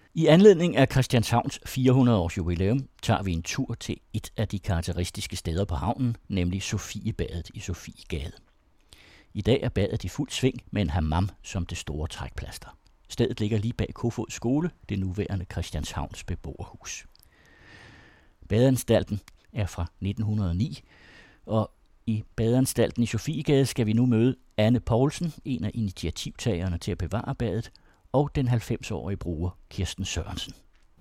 I anledning af Christianshavns 400-års jubilæum tager vi en tur til et af de karakteristiske steder på havnen, nemlig Sofiebadet i Sofiegade. I dag er badet i fuld sving med en hammam som det store trækplaster. Stedet ligger lige bag Kofod Skole, det nuværende Christianshavns beboerhus. Badeanstalten er fra 1909, og i badeanstalten i Sofiegade skal vi nu møde Anne Poulsen, en af initiativtagerne til at bevare badet, og den 90-årige bruger Kirsten Sørensen.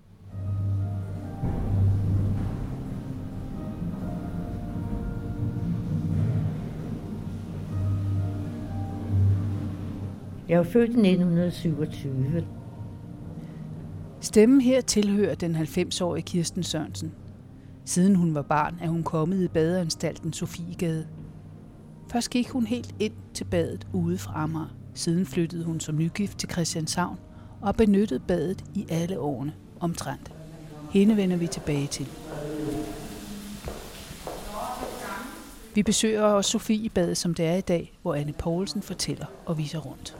Jeg er født i 1927. Stemmen her tilhører den 90-årige Kirsten Sørensen. Siden hun var barn, er hun kommet i badeanstalten Sofiegade. Først gik hun helt ind til badet ude fra Amager. Siden flyttede hun som nygift til Christianshavn og benyttede badet i alle årene omtrent. Hende vender vi tilbage til. Vi besøger også Sofiebadet, som det er i dag, hvor Anne Poulsen fortæller og viser rundt.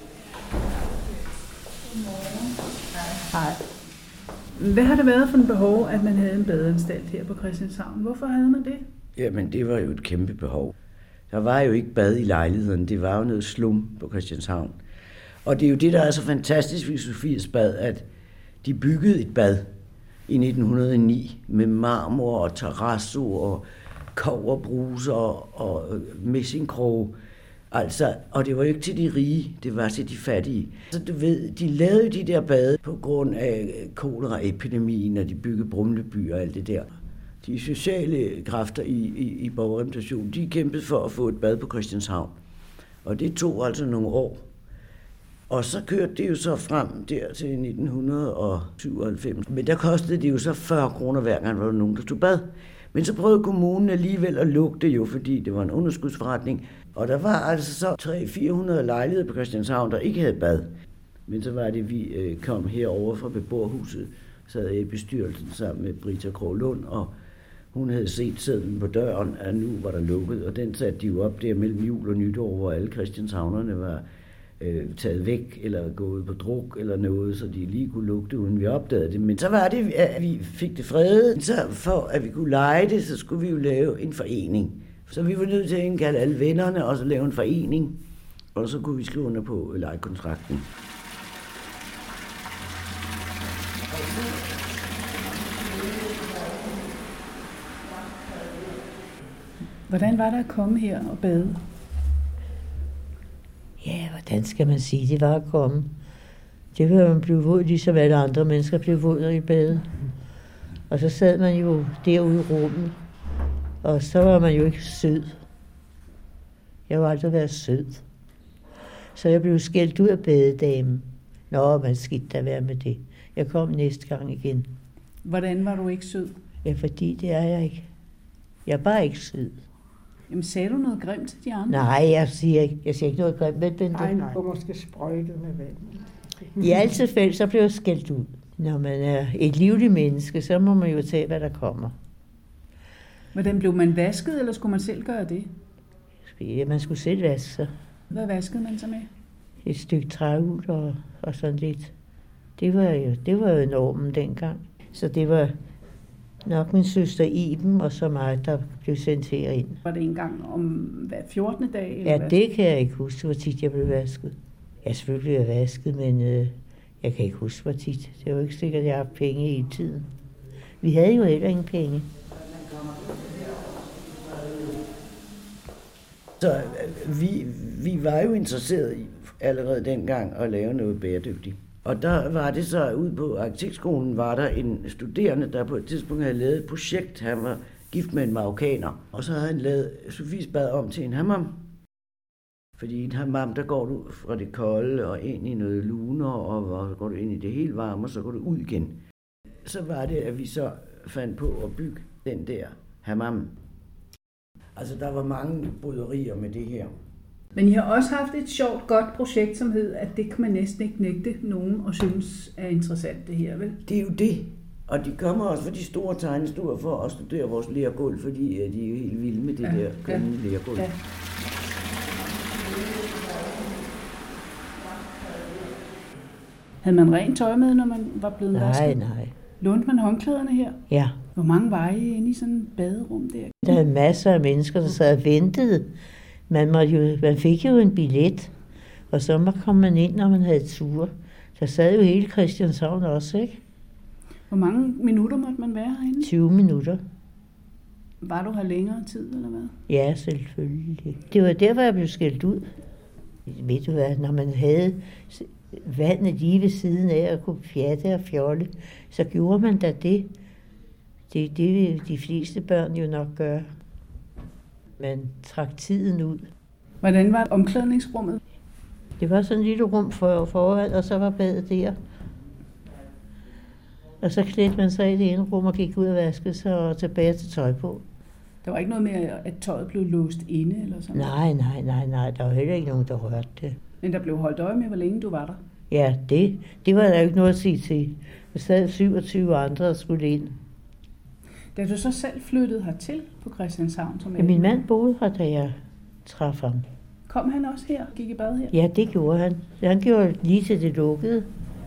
Hej. Hvad har det været for en behov, at man havde en badeanstalt her på Christianshavn? Hvorfor havde man det? Jamen, det var jo et kæmpe behov. Der var jo ikke bad i lejligheden. Det var jo noget slum på Christianshavn. Og det er jo det, der er så fantastisk ved Sofies Bad, at de byggede et bad i 1909 med marmor og terrasso og kobberbruser og messingkroge. Altså, og det var jo ikke til de rige, det var til de fattige. Så du ved, de lavede jo de der bade på grund af koleraepidemien, og de byggede Brumleby og alt det der. De sociale kræfter i borgerrepræsentationen, de kæmpede for at få et bad på Christianshavn. Og det tog altså nogle år. Og så kørte det jo så frem der til 1997. Men der kostede det jo så 40 kroner hver gang, var der nogen, der tog bad. Men så prøvede kommunen alligevel at lukke det jo, fordi det var en underskudsforretning. Og der var altså så 300-400 lejligheder på Christianshavn, der ikke havde bad. Men så var det, vi kom herover fra beboerhuset, sad i bestyrelsen sammen med Brita Kroglund, og hun havde set sedlen på døren, at nu var der lukket, og den satte de jo op der mellem jul og nytår, hvor alle christianshavnerne var taget væk, eller gået på druk eller noget, så de lige kunne lukke det, uden vi opdagede det. Men så var det, at vi fik det fredet. Så for at vi kunne leje det, så skulle vi jo lave en forening. Så vi var nødt til at indkalde alle vennerne, og så lave en forening, og så kunne vi skrive under på lejekontrakten. Hvordan var det at komme her og bade? Ja, hvordan skal man sige, det var at komme. Det var, man blev våd, ligesom alle andre mennesker blev våde i badet. Og så sad man jo derude i rummet, og så var man jo ikke sød. Jeg har aldrig været sød. Så jeg blev skældt ud af badedamen. Nå, man skidt da være med det. Jeg kom næste gang igen. Hvordan var du ikke sød? Ja, fordi det er jeg ikke. Jeg er bare ikke sød. Jamen, sagde du noget grimt til de andre? Nej, jeg siger ikke noget grimt. Men Nej, du måske sprøjte med vand. I alle tilfælde, så bliver jeg skældt ud. Når man er et livligt menneske, så må man jo tage, hvad der kommer. Hvordan blev man vasket, eller skulle man selv gøre det? Ja, man skulle selv vaske sig. Hvad vaskede man så med? Et stykke træud og sådan lidt. Det var jo normen dengang. Så det var nok min søster Iben og så mig, der blev sendt herind. Var det engang om hver 14. dag? Eller ja, hvad? Det kan jeg ikke huske, hvor tit jeg blev vasket. Ja, selvfølgelig blev jeg vasket, men jeg kan ikke huske, hvor tit. Det var ikke sikkert, at jeg har penge i tiden. Vi havde jo heller ingen penge. Så vi var jo interesseret i allerede dengang at lave noget bæredygtigt. Og der var det så, ude på arkitektskolen var der en studerende, der på et tidspunkt havde lavet et projekt. Han var gift med en marokkaner, og så havde han lavet Sofies Bad om til en hammam. Fordi i en hammam, der går du fra det kolde og ind i noget luner, og så går du ind i det helt varme, og så går du ud igen. Så var det, at vi så fandt på at bygge den der hammam. Altså, der var mange bryderier med det her. Men I har også haft et sjovt, godt projekt, som hed, at det kan man næsten ikke nægte nogen og synes er interessant det her, vel? Det er jo det. Og de kommer også for de store tegnestuer for at studere vores lergulv, fordi de er jo helt vilde med det der kønne lergulv. Ja. Havde man rent tøj med, når man var blevet vasket? Nej. Lånte man håndklæderne her? Ja. Hvor mange var I inde i sådan et baderum der? Der var masser af mennesker, der sad og ventede. Man fik jo en billet, og så kom man ind, når man havde ture. Der sad jo hele Christianshavn også, ikke? Hvor mange minutter måtte man være herinde? 20 minutter. Var du her længere tid, eller hvad? Ja, selvfølgelig. Det var derfor, jeg blev skældt ud. Ved du hvad, når man havde vandet lige ved siden af og kunne fjatte og fjolle, så gjorde man da det. Det vil de fleste børn jo nok gøre. Man trak tiden ud. Hvordan var omklædningsrummet? Det var sådan et lille rum foran, og så var badet der. Og så klædte man sig i det ene rum og gik ud og vaskede sig og tilbage til tøj på. Der var ikke noget med, at tøjet blev låst inde eller sådan? Nej. Der var heller ikke nogen, der rørte det. Men der blev holdt øje med, hvor længe du var der? Ja, det var der jo ikke noget at sige til. Der sad 27 andre, der skulle ind. Da du så selv flyttede hertil på Christianshavn? Ja, min mand boede her, da jeg traf ham. Kom han også her? Gik i bad her? Ja, det gjorde han. Han gjorde lige til det lukkede.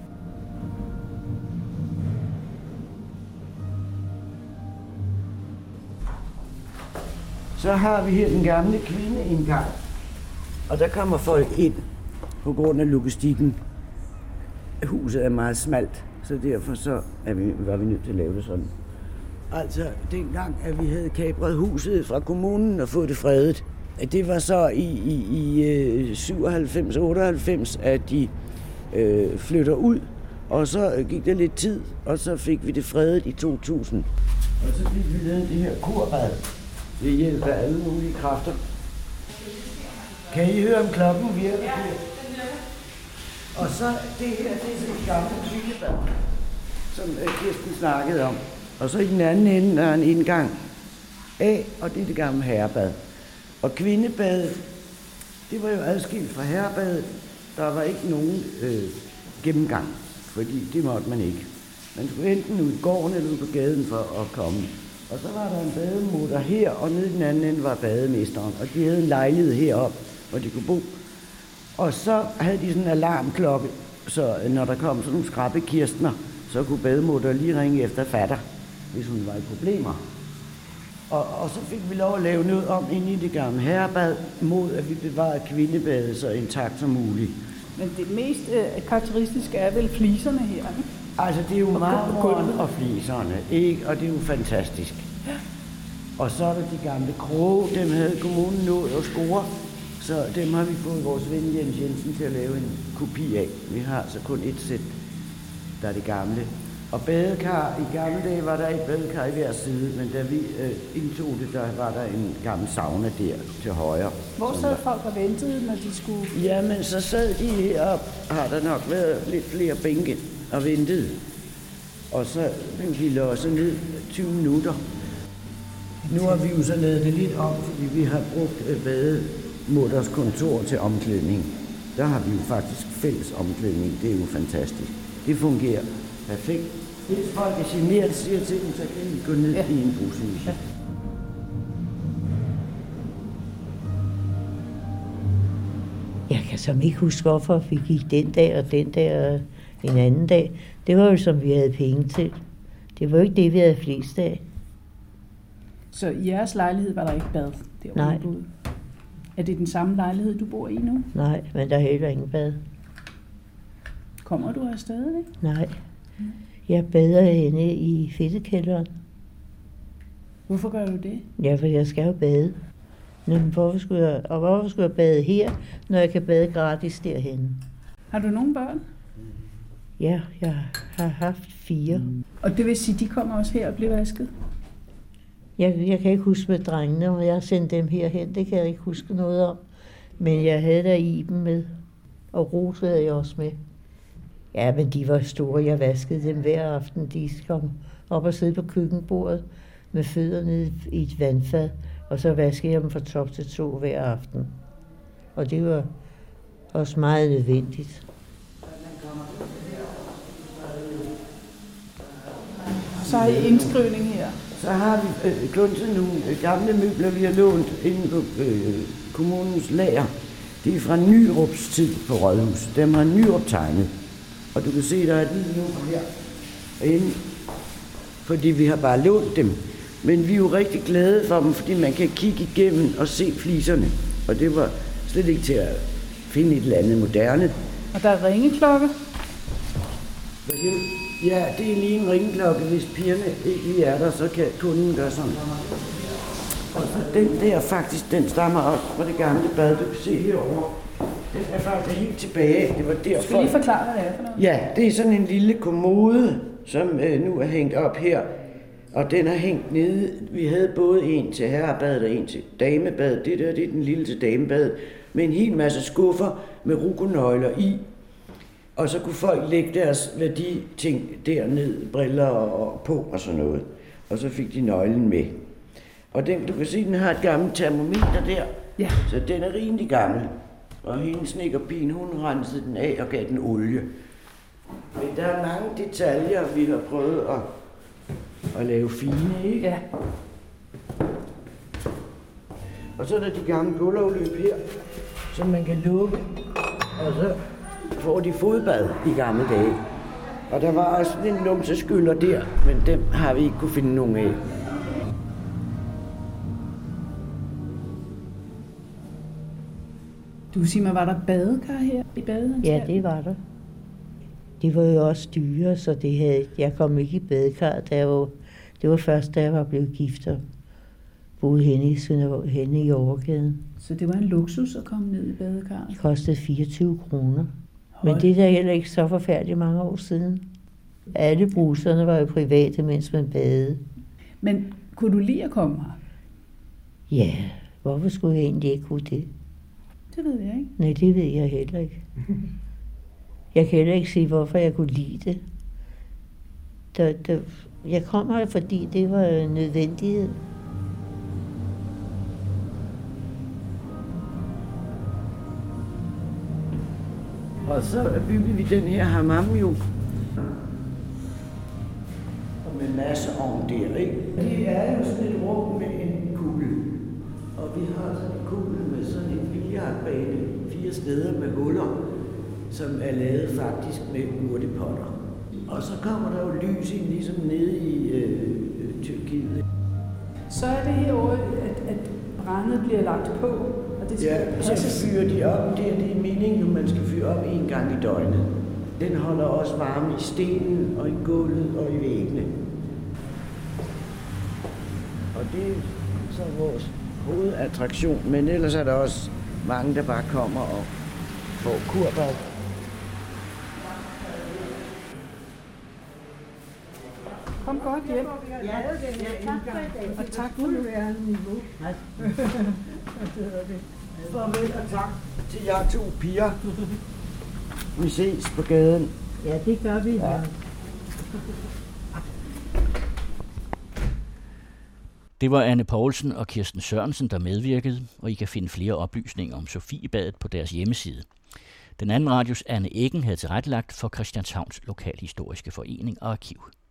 Så har vi her den gamle kvindeindgang. Og der kommer folk ind på grund af logistikken. Huset er meget smalt, så derfor så var vi nødt til at lave det sådan. Altså, dengang, at vi havde kapret huset fra kommunen og fået det fredet, det var så i 97-98, at de flytter ud, og så gik der lidt tid, og så fik vi det fredet i 2000. Og så fik vi lavet det her kurbad. Det hjælper alle mulige kræfter. Kan I høre, om klokken virker? Og så det her, det er det gamle kvindebad, som Kirsten snakkede om. Og så i den anden ende der er en indgang af, og det er det gamle herrebad. Og kvindebadet, det var jo adskilt fra herrebadet. Der var ikke nogen gennemgang, fordi det måtte man ikke. Man skulle enten ud i gården eller ud på gaden for at komme. Og så var der en bademutter her, og nede i den anden ende var bademesteren. Og de havde en lejlighed heroppe, hvor de kunne bo. Og så havde de sådan en alarmklokke, så når der kom sådan nogle skrappe Kirstner, så kunne bademutter lige ringe efter fatter, hvis hun var i problemer. Og så fik vi lov at lave noget om inde i det gamle herrebad, mod at vi bevarede kvindebadet så intakt som muligt. Men det mest karakteristiske er vel fliserne her, ikke? Altså, det er jo marmoren og fliserne, ikke? Og det er jo fantastisk. Ja. Og så er der de gamle kroge, dem havde kommunen nået at score, så dem har vi fået vores ven Jens Jensen til at lave en kopi af. Vi har altså kun et sæt, der er det gamle. Og badekar, i gamle dage var der et badekar i hver side, men da vi indtog det, der var der en gammel sauna der til højre. Hvor sad folk og ventede, når de skulle? Jamen, så sad de heroppe, har der nok været lidt flere bænke og ventede. Og så blev de låset ned 20 minutter. Nu har vi jo så lavet det lidt om, fordi vi har brugt bademutters kontor til omklædning. Der har vi jo faktisk fælles omklædning. Det er jo fantastisk. Det fungerer perfekt. Hvis folk er generet, siger til dem, så kan de gå ned i en brushus. Ja. Jeg kan som ikke huske, hvorfor vi gik den dag og den dag og en anden dag. Det var jo, som vi havde penge til. Det var jo ikke det, vi havde flest af. Så i jeres lejlighed var der ikke bad? Nej. Er det den samme lejlighed, du bor i nu? Nej, men der er heller ingen bad. Kommer du her stadig? Nej. Jeg bader henne i fedtekælderen. Hvorfor gør du det? Ja, for jeg skal jo bade. Men hvorfor skulle jeg bade her, når jeg kan bade gratis derhenne? Har du nogen børn? Ja, jeg har haft 4. Og det vil sige, de kommer også her og bliver vasket? Jeg kan ikke huske med drengene, om jeg har sendt dem herhen. Det kan jeg ikke huske noget om. Men jeg havde der Iben med, og Rose havde jeg også med. Ja, men de var store. Jeg vaskede dem hver aften. De kom op og sidde på køkkenbordet med fødderne i et vandfad, og så vaskede jeg dem fra top til tå hver aften. Og det var også meget nødvendigt. Så har I indskrivning her. Så har vi klunset nogle gamle møbler, vi har lånt inde på kommunens lager. Det er fra Nyrups tid på Rådhus. Dem har Nyrup tegnet. Og du kan se, der er et lille nummer her inde, fordi vi har bare lånt dem. Men vi er jo rigtig glade for dem, fordi man kan kigge igennem og se fliserne. Og det var slet ikke til at finde et eller andet moderne. Og der er ringeklokke. Hvad siger du? Ja, det er lige en ringeklokke. Hvis pigerne ikke lige er der, så kan kunden gøre sådan. Og så den der faktisk, den stammer også fra det gamle bad, du kan se herovre. Den er faktisk helt tilbage. Det var derfor. Skal vi lige forklare, hvad det er for noget? Ja, det er sådan en lille kommode, som nu er hængt op her. Og den er hængt nede. Vi havde både en til herrebadet og en til damebadet. Det der, det er den lille til damebadet. Med en hel masse skuffer med rukonøgler i. Og så kunne folk lægge deres værditing derned, briller og på og sådan noget. Og så fik de nøglen med. Og den, du kan se, den har et gammelt termometer der. Ja. Så den er rimelig gammel. Og hendes snedkerpigen, hun rensede den af og gav den olie. Men der er mange detaljer, vi har prøvet at lave fine, ikke? Ja. Og så er der de gamle gulvafløb her, som man kan lukke. Og så får de fodbad i gamle dage. Og der var også en numseskylder der, men dem har vi ikke kunne finde nogen af. Du siger mig, var der badekar her i badeanstalten? Ja, det var der. De var jo også dyre, så jeg kom ikke i badekar. Det var først, da jeg var blevet gift og boede henne i Overgaden. Så det var en luksus at komme ned i badekarret? Det kostede 24 kroner. Men det er da heller ikke så forfærdeligt mange år siden. Alle bruserne var jo private, mens man badede. Men kunne du lide at komme her? Ja, hvorfor skulle jeg egentlig ikke kunne det? Det ved jeg ikke. Nej, det ved jeg heller ikke. Jeg kan heller ikke sige, hvorfor jeg kunne lide det. Jeg kom her, fordi det var en nødvendighed. Og så byggede vi den her hammam jo. Og med masse ovn der, ikke? Det er jo sådan et rum med en kuppel. Og vi har sådan en kuppel med sådan en billiardbane 4 steder med huller, som er lavet faktisk med urtepotter. Og så kommer der jo lys ind, ligesom nede i Tyrkiet. Så er det herovre, at brændet bliver lagt på, og det skal så fyrer de op. Det er meningen, at man skal fyre op 1 gang i døgnet. Den holder også varme i stenen og i gulvet og i væggene. Og det er så vores hovedattraktion, men ellers er der også mange, der bare kommer og får kurbad. Kom godt hjem. Ja, Og tak for det. Er niveau. Farvel og tak til jer 2 piger. Vi ses på gaden. Ja, det gør vi. Ja. Det var Anne Poulsen og Kirsten Sørensen, der medvirkede, og I kan finde flere oplysninger om Sofiebadet på deres hjemmeside. Den anden radios Anne Eggen havde tilrettelagt for Christianshavns Lokalhistoriske Forening og Arkiv.